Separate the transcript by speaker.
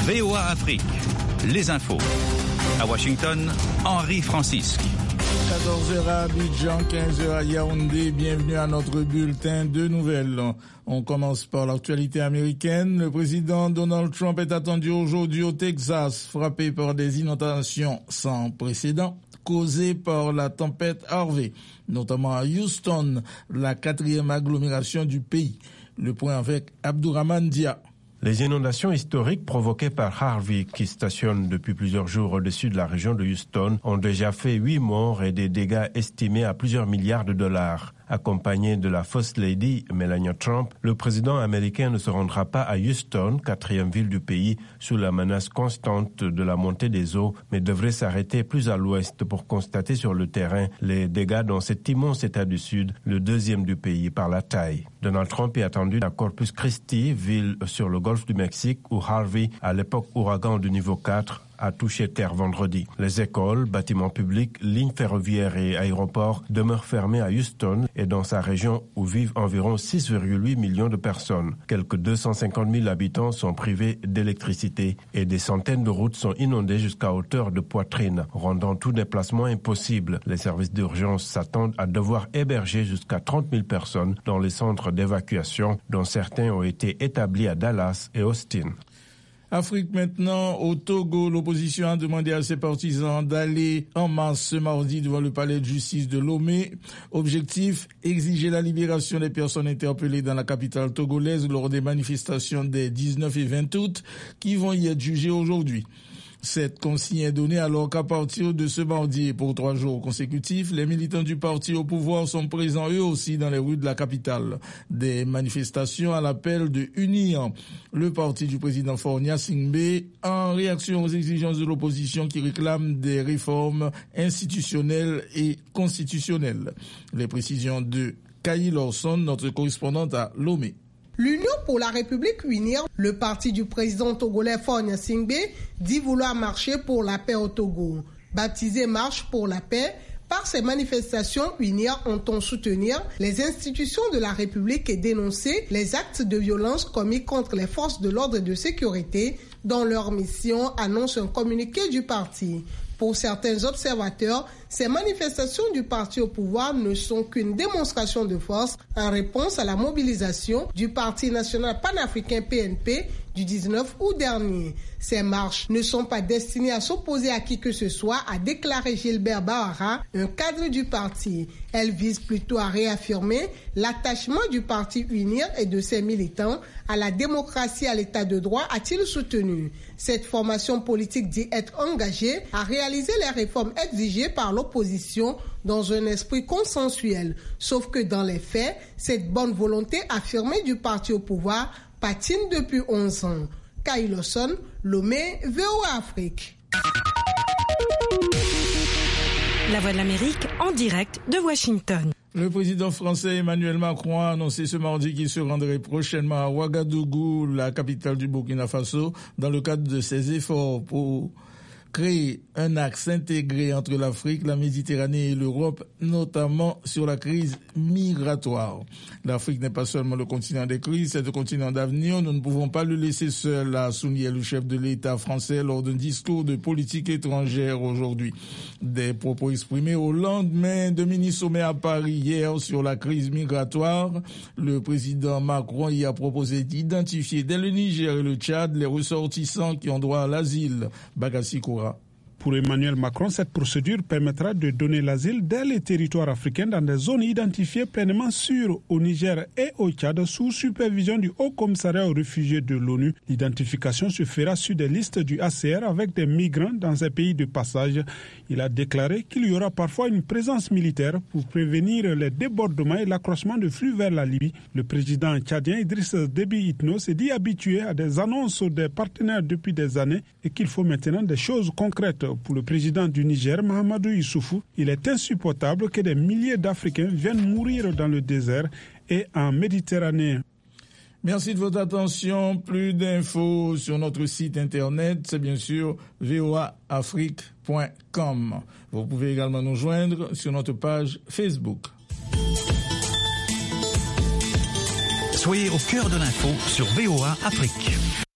Speaker 1: VOA Afrique, les infos. À Washington, Henri Francisque.
Speaker 2: 14h à Abidjan, 15h à Yaoundé. Bienvenue à notre bulletin de nouvelles. On commence par l'actualité américaine. Le président Donald Trump est attendu aujourd'hui au Texas, frappé par des inondations sans précédent causées par la tempête Harvey, notamment à Houston, la 4e agglomération du pays. Le point avec Abdourahmane Dia.
Speaker 3: Les inondations historiques provoquées par Harvey, qui stationne depuis plusieurs jours au-dessus de la région de Houston, ont déjà fait 8 morts et des dégâts estimés à plusieurs milliards de dollars. Accompagné de la First Lady Melania Trump, le président américain ne se rendra pas à Houston, 4e ville du pays, sous la menace constante de la montée des eaux, mais devrait s'arrêter plus à l'ouest pour constater sur le terrain les dégâts dans cet immense État du Sud, le 2e du pays par la taille. Donald Trump est attendu à Corpus Christi, ville sur le golfe du Mexique, où Harvey, à l'époque ouragan de niveau 4, a touché terre vendredi. Les écoles, bâtiments publics, lignes ferroviaires et aéroports demeurent fermés à Houston et dans sa région où vivent environ 6,8 millions de personnes. Quelques 250 000 habitants sont privés d'électricité et des centaines de routes sont inondées jusqu'à hauteur de poitrine, rendant tout déplacement impossible. Les services d'urgence s'attendent à devoir héberger jusqu'à 30 000 personnes dans les centres d'évacuation, dont certains ont été établis à Dallas et Austin.
Speaker 2: Afrique maintenant, au Togo, l'opposition a demandé à ses partisans d'aller en masse ce mardi devant le palais de justice de Lomé. Objectif, exiger la libération des personnes interpellées dans la capitale togolaise lors des manifestations des 19 et 20 août qui vont y être jugées aujourd'hui. Cette consigne est donnée alors qu'à partir de ce mardi et pour 3 jours consécutifs, les militants du parti au pouvoir sont présents eux aussi dans les rues de la capitale. Des manifestations à l'appel de unir le parti du président Faure Gnassingbé en réaction aux exigences de l'opposition qui réclame des réformes institutionnelles et constitutionnelles. Les précisions de Kayi Lawson, notre correspondante à Lomé.
Speaker 4: L'Union pour la République UNIR, le parti du président togolais Faure Gnassingbé, dit vouloir marcher pour la paix au Togo. Baptisé Marche pour la paix, par ces manifestations, UNIR entend soutenir les institutions de la République et dénoncer les actes de violence commis contre les forces de l'ordre et de sécurité dont leur mission annonce un communiqué du parti. Pour certains observateurs, ces manifestations du parti au pouvoir ne sont qu'une démonstration de force en réponse à la mobilisation du Parti national panafricain PNP du 19 août dernier. Ces marches ne sont pas destinées à s'opposer à qui que ce soit, a déclaré Gilbert Bahara, un cadre du parti. Elles visent plutôt à réaffirmer l'attachement du parti UNIR et de ses militants à la démocratie et à l'état de droit, a-t-il soutenu. Cette formation politique dit être engagée à réaliser les réformes exigées par l'opposition dans un esprit consensuel. Sauf que dans les faits, cette bonne volonté affirmée du parti au pouvoir patine depuis 11 ans. Kayi Lawson, Lomé, VOA Afrique.
Speaker 5: La Voix de l'Amérique en direct de Washington.
Speaker 2: Le président français Emmanuel Macron a annoncé ce mardi qu'il se rendrait prochainement à Ouagadougou, la capitale du Burkina Faso, dans le cadre de ses efforts pour créer un axe intégré entre l'Afrique, la Méditerranée et l'Europe, notamment sur la crise migratoire. L'Afrique n'est pas seulement le continent des crises, c'est le continent d'avenir. Nous ne pouvons pas le laisser seul, a souligné le chef de l'État français lors d'un discours de politique étrangère aujourd'hui. Des propos exprimés au lendemain de mini-sommet à Paris hier sur la crise migratoire. Le président Macron y a proposé d'identifier dès le Niger et le Tchad les ressortissants qui ont droit à l'asile. Bagassi Koura.
Speaker 6: Pour Emmanuel Macron, cette procédure permettra de donner l'asile dès les territoires africains dans des zones identifiées pleinement sûres au Niger et au Tchad sous supervision du Haut Commissariat aux réfugiés de l'ONU. L'identification se fera sur des listes du HCR avec des migrants dans ces pays de passage. Il a déclaré qu'il y aura parfois une présence militaire pour prévenir les débordements et l'accroissement de flux vers la Libye. Le président tchadien Idriss Déby Itno s'est dit habitué à des annonces des partenaires depuis des années et qu'il faut maintenant des choses concrètes. Pour le président du Niger, Mahamadou Issoufou, il est insupportable que des milliers d'Africains viennent mourir dans le désert et en Méditerranée.
Speaker 2: Merci de votre attention. Plus d'infos sur notre site internet, c'est bien sûr voaafrique.com. Vous pouvez également nous joindre sur notre page Facebook.
Speaker 1: Soyez au cœur de l'info sur VOA Afrique.